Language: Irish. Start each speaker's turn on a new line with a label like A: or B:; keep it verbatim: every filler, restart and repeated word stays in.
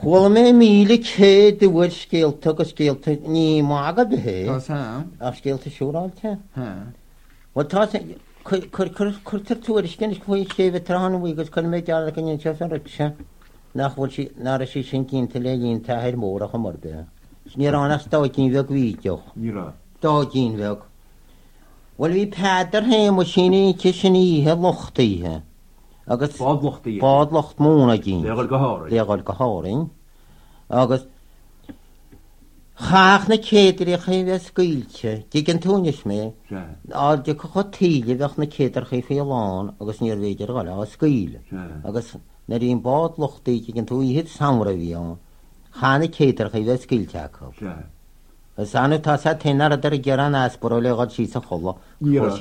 A: Wel me míle cé de bhfuil scéalta go scéalta ní mága bethe a scéalta siúráilte. Well tá chutar túir cin chuí séh tránhí gus chu méid deala go se se nach bhfuil si ná sí sin cinnta le líon tair móra go mar be. Ní annas dá cín bheag vídeoch. Dá cín bheag. Well hí peidir hé mo sinna te sin íthe lochtaíthe. agus bád locht móna gin légal go háring agus chaach na céidir a ché bheith scuilte dí an túnis mé á de chu tíile bheith na céidir ché fé lán agus níor féidir gáile á scuile agus na íon bád lochtaí an tú hit samra bhí an chána céidir ché bheith scuilte chu. Gus anú tá sa tenar a ar geran aspa leáil sí a chola.